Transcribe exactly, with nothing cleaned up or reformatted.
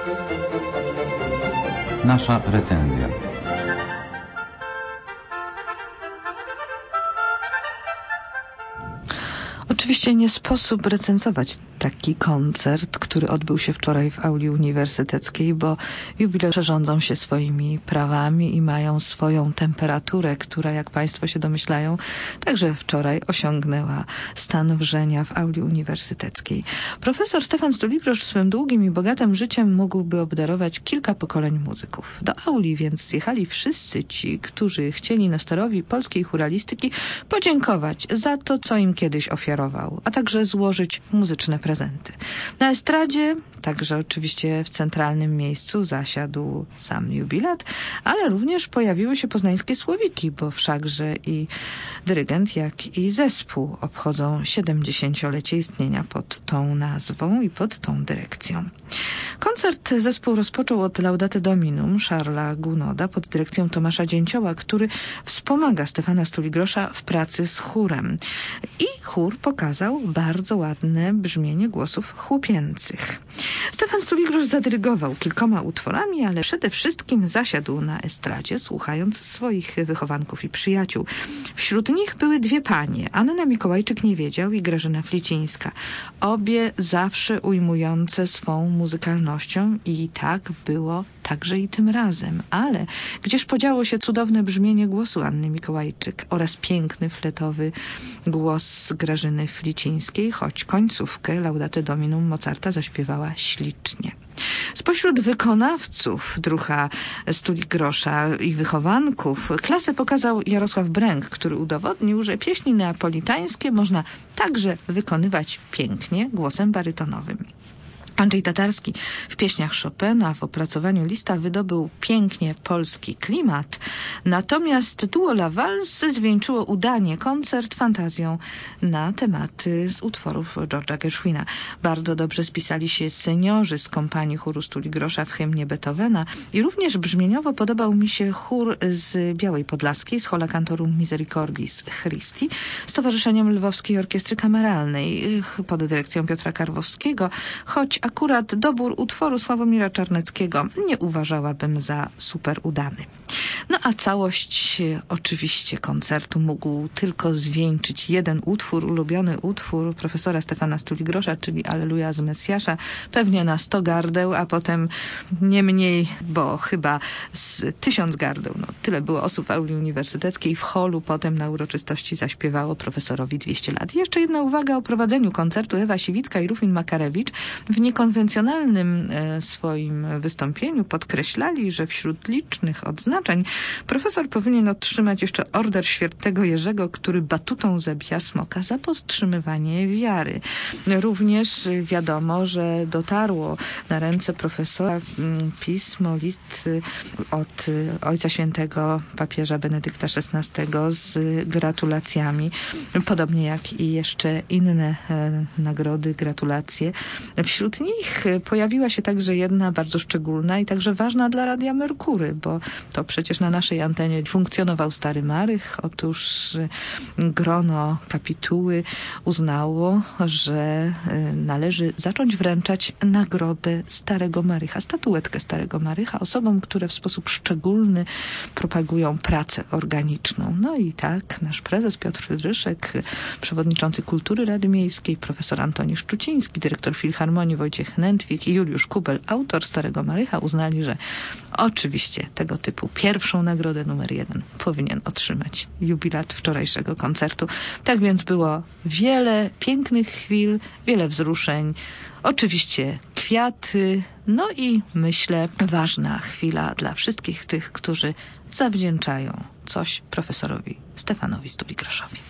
Nasza recenzja. Oczywiście nie sposób recenzować taki koncert, który odbył się wczoraj w auli uniwersyteckiej, bo jubilerze rządzą się swoimi prawami i mają swoją temperaturę, która, jak Państwo się domyślają, także wczoraj osiągnęła stan wrzenia w auli uniwersyteckiej. Profesor Stefan Stuligrosz swym długim i bogatym życiem mógłby obdarować kilka pokoleń muzyków. Do auli więc zjechali wszyscy ci, którzy chcieli Nestorowi polskiej chóralistyki podziękować za to, co im kiedyś ofiarował, a także złożyć muzyczne prezenty. Na estradzie, także oczywiście w centralnym miejscu, zasiadł sam jubilat, ale również pojawiły się poznańskie słowiki, bo wszakże i dyrygent, jak i zespół obchodzą siedemdziesięciolecie istnienia pod tą nazwą i pod tą dyrekcją. Koncert zespół rozpoczął od Laudate Dominum Charlesa Gounoda pod dyrekcją Tomasza Dzięcioła, który wspomaga Stefana Stuligrosza w pracy z chórem. I chór pokazał bardzo ładne brzmienie głosów chłopięcych. Stefan Stuligrosz zadyrygował kilkoma utworami, ale przede wszystkim zasiadł na estradzie, słuchając swoich wychowanków i przyjaciół. Wśród nich były dwie panie, Anna Mikołajczyk-Niewiedział i Grażyna Flicińska. Obie zawsze ujmujące swą muzykalnością i tak było także i tym razem. Ale gdzież podziało się cudowne brzmienie głosu Anny Mikołajczyk oraz piękny fletowy głos Grażyny Flicińskiej, choć końcówkę Laudate Dominum Mozarta zaśpiewała ślicznie. Spośród wykonawców druha Stuligrosza i wychowanków klasę pokazał Jarosław Bręk, który udowodnił, że pieśni neapolitańskie można także wykonywać pięknie głosem barytonowym. Andrzej Tatarski w pieśniach Chopina w opracowaniu Lista wydobył pięknie polski klimat, natomiast duo La Valse zwieńczyło udanie koncert fantazją na tematy z utworów George'a Gershwina. Bardzo dobrze spisali się seniorzy z kompanii chóru Stuligrosza w hymnie Beethovena i również brzmieniowo podobał mi się chór z Białej Podlaskiej, z Hola Cantorum Misericordis Christi, z Towarzyszeniem Lwowskiej Orkiestry Kameralnej pod dyrekcją Piotra Karwowskiego, choć akurat dobór utworu Sławomira Czarneckiego nie uważałabym za super udany. No a całość oczywiście koncertu mógł tylko zwieńczyć jeden utwór, ulubiony utwór profesora Stefana Stuligrosza, czyli Alleluja z Mesjasza, pewnie na sto gardeł, a potem nie mniej, bo chyba z tysiąc gardeł. No, tyle było osób w auli uniwersyteckiej. W holu potem na uroczystości zaśpiewało profesorowi dwieście lat. I jeszcze jedna uwaga o prowadzeniu koncertu. Ewa Siwicka i Rufin Makarewicz w niekonwencjonalnym e, swoim wystąpieniu podkreślali, że wśród licznych odznaczeń profesor powinien otrzymać jeszcze Order Świętego Jerzego, który batutą zabija smoka za podtrzymywanie wiary. Również wiadomo, że dotarło na ręce profesora pismo, list od Ojca Świętego papieża Benedykta szesnastego z gratulacjami, podobnie jak i jeszcze inne e, nagrody, gratulacje. Wśród nich pojawiła się także jedna bardzo szczególna i także ważna dla Radia Merkury, bo to przecież na naszej antenie funkcjonował Stary Marych. Otóż grono kapituły uznało, że należy zacząć wręczać nagrodę Starego Marycha, statuetkę Starego Marycha osobom, które w sposób szczególny propagują pracę organiczną. No i tak nasz prezes Piotr Frydryszek, przewodniczący Kultury Rady Miejskiej, profesor Antoni Szczuciński, dyrektor Filharmonii Wojciech Nętwik i Juliusz Kubel, autor Starego Marycha, uznali, że oczywiście tego typu pierwszą nagrodę numer jeden powinien otrzymać jubilat wczorajszego koncertu. Tak więc było wiele pięknych chwil, wiele wzruszeń, oczywiście kwiaty, no i myślę ważna chwila dla wszystkich tych, którzy zawdzięczają coś profesorowi Stefanowi Stuligroszowi.